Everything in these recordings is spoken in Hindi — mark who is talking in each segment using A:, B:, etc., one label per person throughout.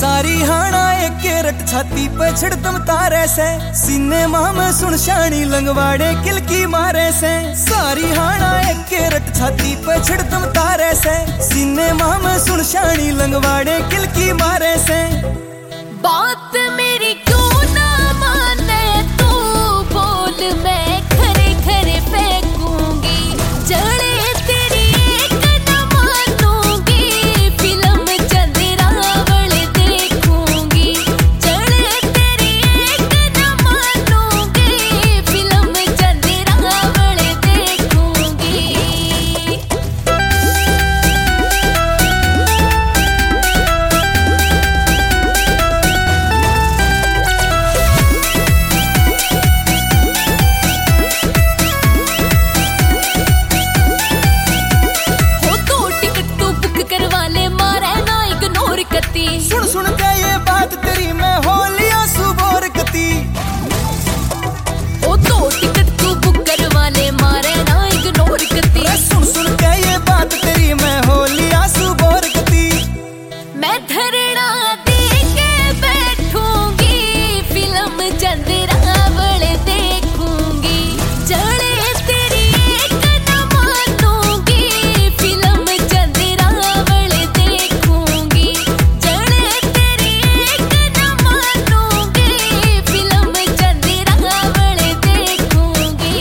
A: सारी हाना एक रट छाती पे छिड़तम तारे से, सिनेमा में सुन शानी लंगवाड़े किलकी मारे से। सारी हाना एक रट छाती पे छिड़तम तारे से, सिनेमा में सुन शानी लंगवाड़े किलकी मारे से।
B: बात मेरी क्यों ना माने तू, बोल मैं खरे खरे फेंकूंगी, जड़े तेरी एक न मानूंगी, फिल्म चंद्रावल देखूंगी, जड़े तेरी एक न मानूंगी, फिल्म चंद्रावल देखूंगी।
A: सुन सुन के ये बात तेरी मैं हो लिया सुबोर गति।
B: ओ तो टिकट तू बुक करवा ले, मारे ना इग्नोर गति।
A: सुन सुन के ये बात तेरी मैं हो लिया सुबोर गति।
B: मैं धरना दे के बैठूंगी, फिल्म चंद्रावल देखूंगी, जड़े तेरी एक न मानूंगी, फिल्म चंद्रावल देखूंगी, जड़े तेरी एक न मानूंगी, फिल्म चंद्रावल देखूंगी।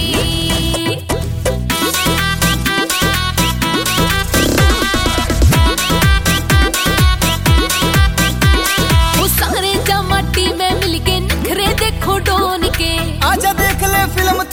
B: वो सारे जमाटी में मिल के नखरे देखो डोन के,
A: आजा देख ले फिल्म